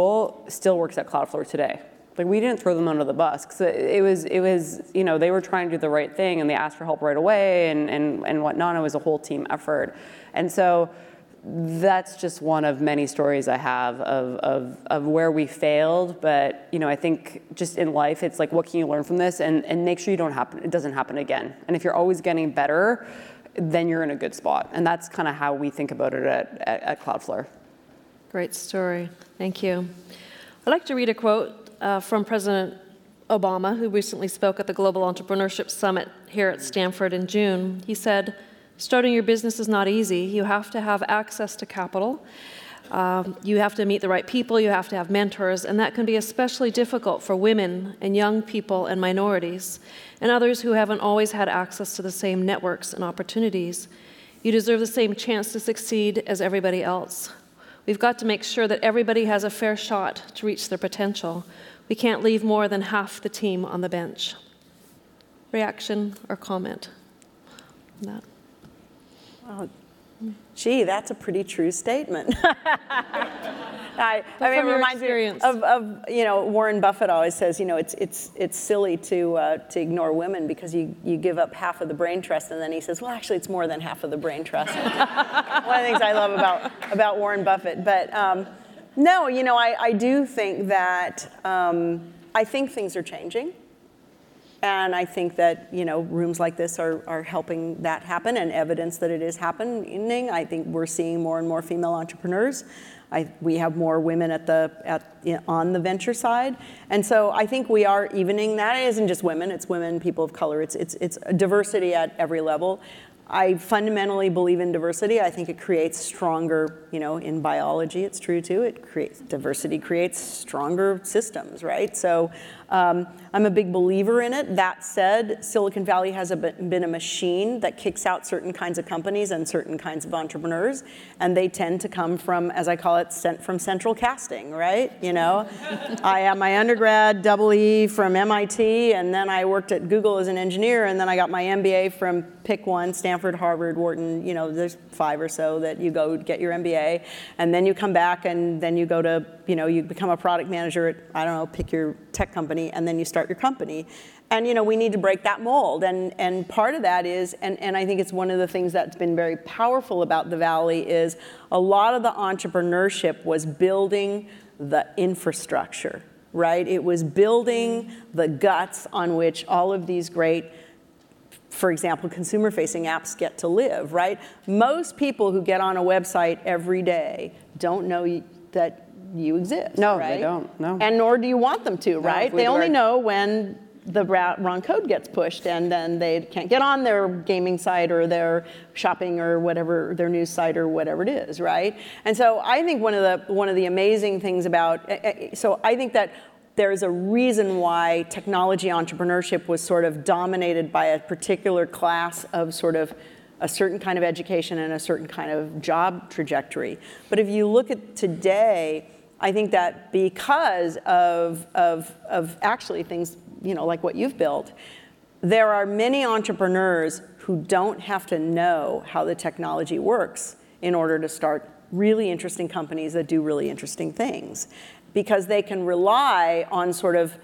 G: works at Cloudflare today. Like, we didn't throw them under the bus, because it was they were trying to do the right thing, and they asked for help right away and whatnot. It was a whole team effort. And so that's just one of many stories I have of where we failed. But I think just in life, it's like, what can you learn from this, and make sure it doesn't happen again. And if you're always getting better, then you're in a good spot. And that's kind of how we think about it at Cloudflare.
F: Great story. Thank you. I'd like to read a quote from President Obama, who recently spoke at the Global Entrepreneurship Summit here at Stanford in June. He said, "Starting your business is not easy. You have to have access to capital. You have to meet the right people, you have to have mentors, and that can be especially difficult for women and young people and minorities, and others who haven't always had access to the same networks and opportunities. You deserve the same chance to succeed as everybody else. We've got to make sure that everybody has a fair shot to reach their potential. We can't leave more than half the team on the bench. Reaction or comment on that?
E: Wow. Gee, that's a pretty true statement. I mean, it reminds me of Warren Buffett always says, it's silly to ignore women because you give up half of the brain trust, and then he says, well, actually, it's more than half of the brain trust. One of the things I love about Warren Buffett, but no, I do think that I think things are changing. And I think that, rooms like this are helping that happen and evidence that it is happening. I think we're seeing more and more female entrepreneurs. We have more women on the venture side. And so I think we are evening that. It isn't just women, it's women, people of color. It's diversity at every level. I fundamentally believe in diversity. I think it creates stronger, in biology it's true too. Diversity creates stronger systems, right? So I'm a big believer in it. That said, Silicon Valley has been a machine that kicks out certain kinds of companies and certain kinds of entrepreneurs, and they tend to come from, as I call it, from central casting, right? I have my undergrad EE from MIT, and then I worked at Google as an engineer, and then I got my MBA from pick one, Stanford, Harvard, Wharton, there's 5 or so that you go get your MBA, and then you come back and then you go to, you become a product manager at, I don't know, pick your tech company, and then you start your company. And we need to break that mold, and part of that is, and I think it's one of the things that's been very powerful about the Valley is a lot of the entrepreneurship was building the infrastructure, right? It was building the guts on which all of these great, for example, consumer-facing apps get to live, right? Most people who get on a website every day don't know that you exist,
G: no,
E: right?
G: They don't, no.
E: And nor do you want them to, right? They only know when the wrong code gets pushed, and then they can't get on their gaming site or their shopping or whatever, their news site or whatever it is, right? And so I think one of the amazing things about, so I think that there's a reason why technology entrepreneurship was sort of dominated by a particular class of sort of a certain kind of education and a certain kind of job trajectory. But if you look at today, I think that because of actually things, like what you've built, there are many entrepreneurs who don't have to know how the technology works in order to start really interesting companies that do really interesting things, because they can rely on sort of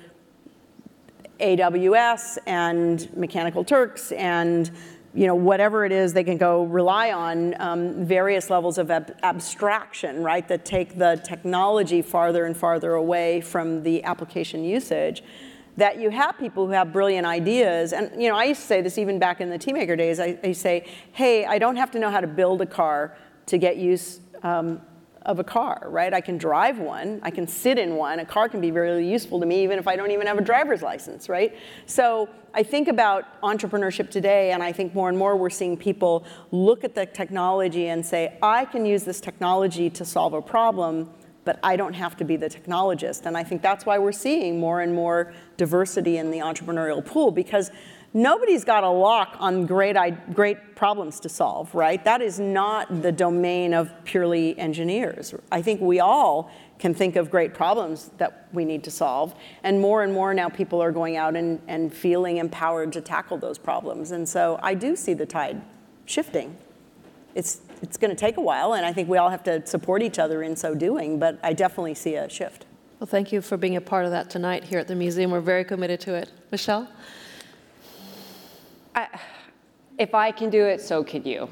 E: AWS and Mechanical Turks and whatever it is, they can go rely on various levels of abstraction, right, that take the technology farther and farther away from the application usage, that you have people who have brilliant ideas. And I used to say this even back in the Teamaker days. I say, hey, I don't have to know how to build a car to get use of a car, right? I can drive one, I can sit in one. A car can be really useful to me even if I don't even have a driver's license, right? So I think about entrepreneurship today, and I think more and more we're seeing people look at the technology and say, I can use this technology to solve a problem, but I don't have to be the technologist. And I think that's why we're seeing more and more diversity in the entrepreneurial pool, because nobody's got a lock on great problems to solve, right? That is not the domain of purely engineers. I think we all can think of great problems that we need to solve. And more now people are going out and feeling empowered to tackle those problems. And so I do see the tide shifting. It's going to take a while, and I think we all have to support each other in so doing, but I definitely see a shift.
F: Well, thank you for being a part of that tonight here at the museum. We're very committed to it. Michelle?
G: If I can do it, so can you.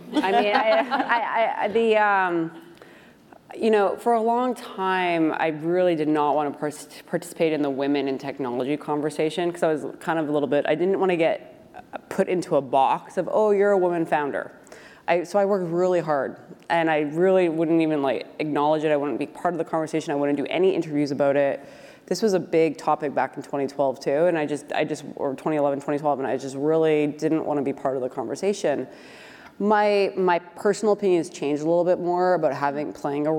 G: For a long time, I really did not want to participate in the women in technology conversation, because I was kind of I didn't want to get put into a box of, oh, you're a woman founder. So I worked really hard, and I really wouldn't even acknowledge it. I wouldn't be part of the conversation. I wouldn't do any interviews about it. This was a big topic back in 2012 too, and or 2011, 2012, and I just really didn't want to be part of the conversation. My personal opinion has changed a little bit more about having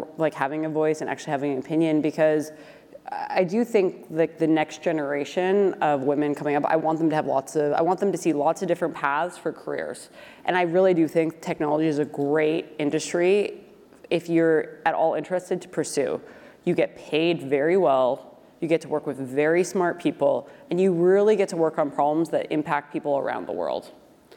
G: a voice and actually having an opinion, because I do think that the next generation of women coming up, I want them to see lots of different paths for careers. And I really do think technology is a great industry if you're at all interested to pursue. You get paid very well, you get to work with very smart people, and you really get to work on problems that impact people around the world.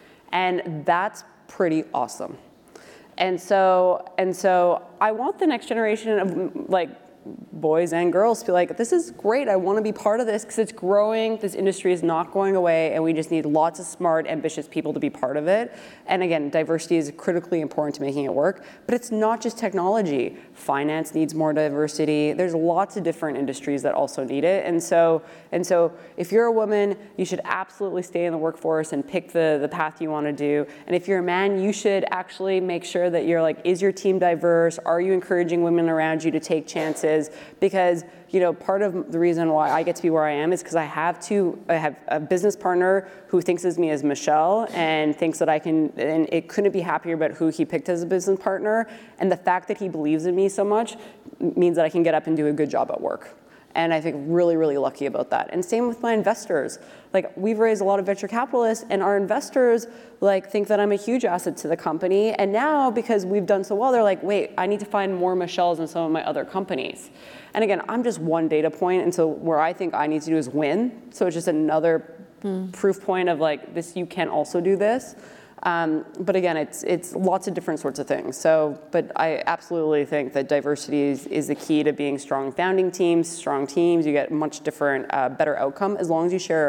G: And that's pretty awesome. And so I want the next generation of boys and girls to be like, this is great, I want to be part of this because it's growing, this industry is not going away, and we just need lots of smart, ambitious people to be part of it. And again, diversity is critically important to making it work, but it's not just technology. Finance needs more diversity. There's lots of different industries that also need it. And so if you're a woman, you should absolutely stay in the workforce and pick the path you want to do. And if you're a man, you should actually make sure that you're is your team diverse? Are you encouraging women around you to take chances? Because part of the reason why I get to be where I am is because I have a business partner who thinks of me as Michelle and thinks that and it couldn't be happier about who he picked as a business partner. And the fact that he believes in me so much means that I can get up and do a good job at work. And I think really, really lucky about that. And same with my investors. We've raised a lot of venture capitalists, and our investors think that I'm a huge asset to the company. And now, because we've done so well, they're like, wait, I need to find more Michelles in some of my other companies. And again, I'm just one data point, and so where I think I need to do is win. So it's just another proof point of this, you can also do this. But again, it's lots of different sorts of things. But I absolutely think that diversity is the key to being strong founding teams, strong teams. You get much different, better outcome as long as you share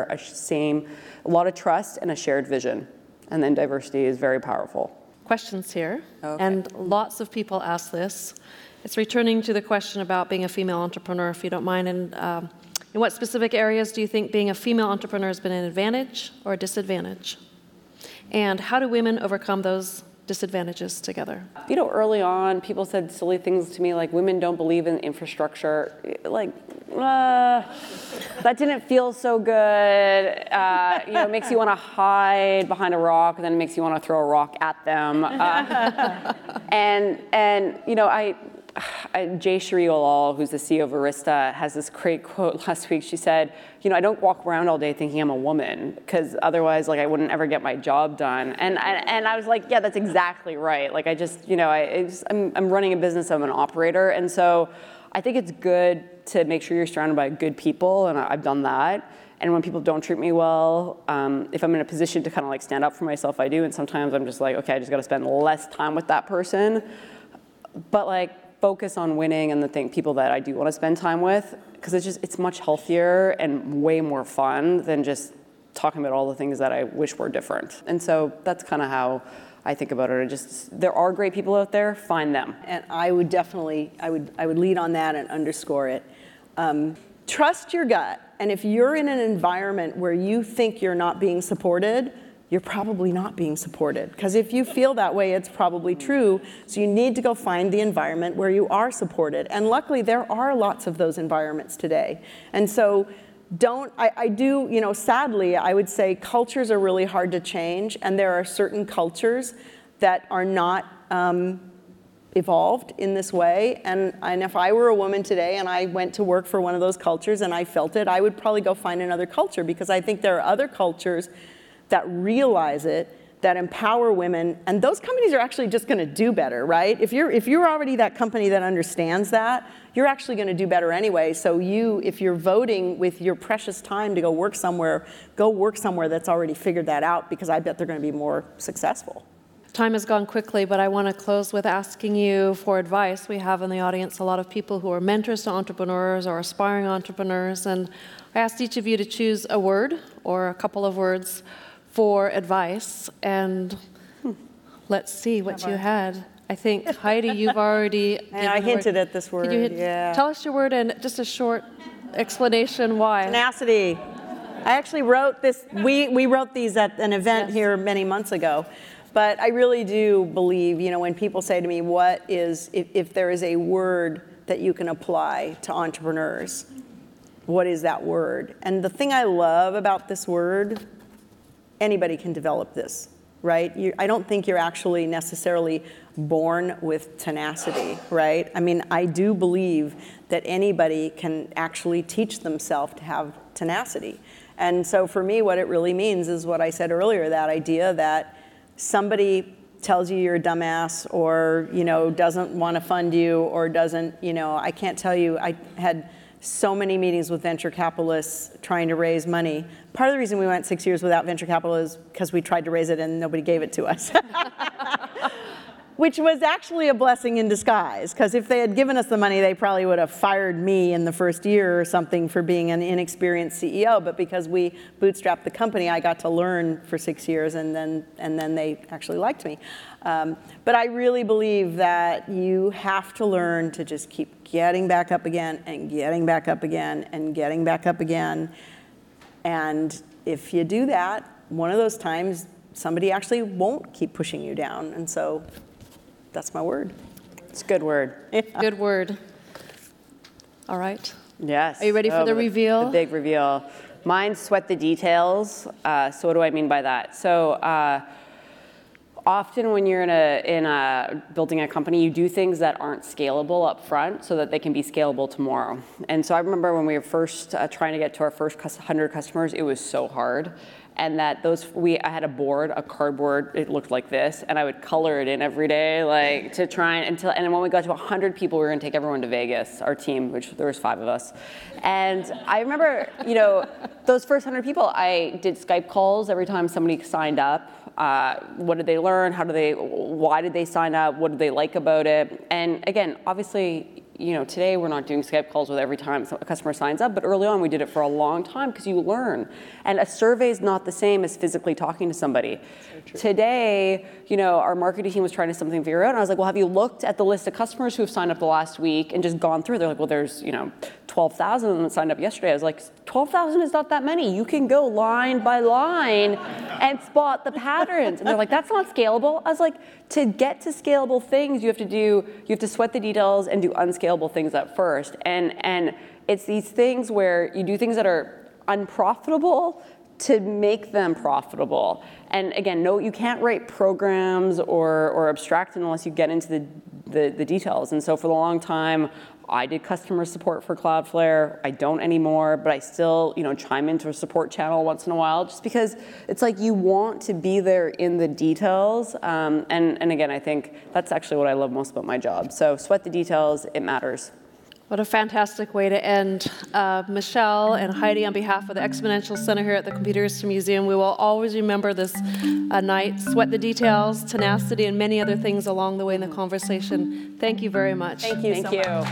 G: a lot of trust and a shared vision. And then diversity is very powerful.
F: Questions here,
E: Okay.
F: and lots of people ask this. It's returning to the question about being a female entrepreneur, if you don't mind. And in what specific areas do you think being a female entrepreneur has been an advantage or a disadvantage? And how do women overcome those disadvantages together?
G: Early on, people said silly things to me like, women don't believe in infrastructure. That didn't feel so good. It makes you want to hide behind a rock, and then it makes you want to throw a rock at them. Jayshree Ullal, who's the CEO of Arista, has this great quote last week. She said, I don't walk around all day thinking I'm a woman, because otherwise, I wouldn't ever get my job done. And I was like, yeah, that's exactly right. I'm running a business, I'm an operator. And so I think it's good to make sure you're surrounded by good people, and I've done that. And when people don't treat me well, if I'm in a position to kind of stand up for myself, I do. And sometimes I'm just okay, I just got to spend less time with that person. But focus on winning and the people that I do want to spend time with, because it's much healthier and way more fun than just talking about all the things that I wish were different. And so that's kind of how I think about it. There are great people out there, find them.
E: And I would definitely, I would lead on that and underscore it. Trust your gut. And if you're in an environment where you think you're not being supported, you're probably not being supported. Because if you feel that way, it's probably true. So you need to go find the environment where you are supported. And luckily, there are lots of those environments today. And so sadly, I would say cultures are really hard to change. And there are certain cultures that are not evolved in this way. And if I were a woman today and I went to work for one of those cultures and I felt it, I would probably go find another culture, because I think there are other cultures that realize it, that empower women, and those companies are actually just going to do better, right? If you're already that company that understands that, you're actually going to do better anyway. So if you're voting with your precious time to go work somewhere that's already figured that out, because I bet they're going to be more successful.
F: Time has gone quickly, but I want to close with asking you for advice. We have in the audience a lot of people who are mentors to entrepreneurs or aspiring entrepreneurs, and I asked each of you to choose a word or a couple of words for advice, and let's see what you had. I think, Heidi, you've already...
E: And I hinted at this word,
F: Tell us your word and just a short explanation why.
E: Tenacity. I actually wrote this, we wrote these at an event here many months ago, but I really do believe, when people say to me, if there is a word that you can apply to entrepreneurs, what is that word? And the thing I love about this word, anybody can develop this. right? I don't think you're actually necessarily born with tenacity, right? I mean, I do believe that anybody can actually teach themselves to have tenacity. And so for me, what it really means is what I said earlier, that idea that somebody tells you you're a dumbass, or, you know, doesn't want to fund you, or doesn't, you know, I can't tell you, I had so many meetings with venture capitalists trying to raise money. Part of the reason we went 6 years without venture capital is because we tried to raise it and nobody gave it to us. Which was actually a blessing in disguise, because if they had given us the money, they probably would have fired me in the first year or something for being an inexperienced CEO. But because we bootstrapped the company, I got to learn for 6 years, and then they actually liked me. But I really believe that you have to learn to just keep getting back up again and getting back up again and getting back up again. And if you do that, one of those times, somebody actually won't keep pushing you down. And so that's my word.
G: It's a good word.
E: Yeah.
F: Good word. All right.
G: Yes.
F: Are you ready for the reveal?
G: The big reveal. Mine's sweat the details. So what do I mean by that? So often when you're building a company, you do things that aren't scalable up front so that they can be scalable tomorrow. And so I remember when we were first trying to get to our first 100 customers, it was so hard. And that I had a cardboard, it looked like this, and I would color it in every day, like to try and when we got to 100 people, we were gonna take everyone to Vegas, our team, which there was 5 of us. And I remember, you know, those first 100 people, I did Skype calls every time somebody signed up. What did they learn? Why did they sign up? What did they like about it? And again, obviously, you know, today we're not doing Skype calls with every time a customer signs up, but early on we did it for a long time because you learn. And a survey is not the same as physically talking to somebody. So today, you know, our marketing team was trying to figure out, and I was like, well, have you looked at the list of customers who have signed up the last week and just gone through? They're like, well, there's, you know, 12,000 of them that signed up yesterday. I was like, 12,000 is not that many. You can go line by line and spot the patterns. And they're like, that's not scalable. I was like, to get to scalable things, you have to sweat the details and do unscalable things at first. And it's these things where you do things that are unprofitable to make them profitable. And again, no, you can't write programs or abstract unless you get into the details. And so for a long time, I did customer support for Cloudflare. I don't anymore, but I still, you know, chime into a support channel once in a while, just because it's like you want to be there in the details. And again, I think that's actually what I love most about my job. So sweat the details, it matters.
F: What a fantastic way to end. Michelle and Heidi, on behalf of the Exponential Center here at the Computer History Museum, we will always remember this night. Sweat the details, tenacity, and many other things along the way in the conversation. Thank you very much.
E: Thank you so much.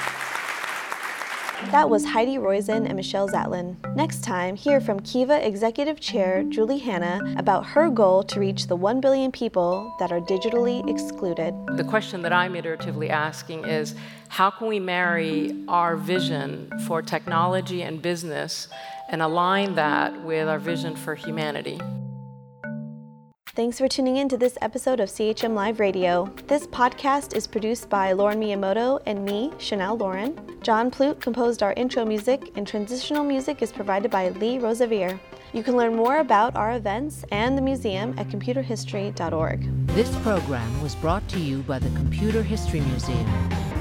B: That was Heidi Roizen and Michelle Zatlyn. Next time, hear from Kiva Executive Chair Julie Hanna about her goal to reach the 1 billion people that are digitally excluded.
H: The question that I'm iteratively asking is, how can we marry our vision for technology and business and align that with our vision for humanity?
B: Thanks for tuning in to this episode of CHM Live Radio. This podcast is produced by Lauren Miyamoto and me, Chanel Lauren. John Plute composed our intro music, and transitional music is provided by Lee Rosevere. You can learn more about our events and the museum at computerhistory.org.
A: This program was brought to you by the Computer History Museum.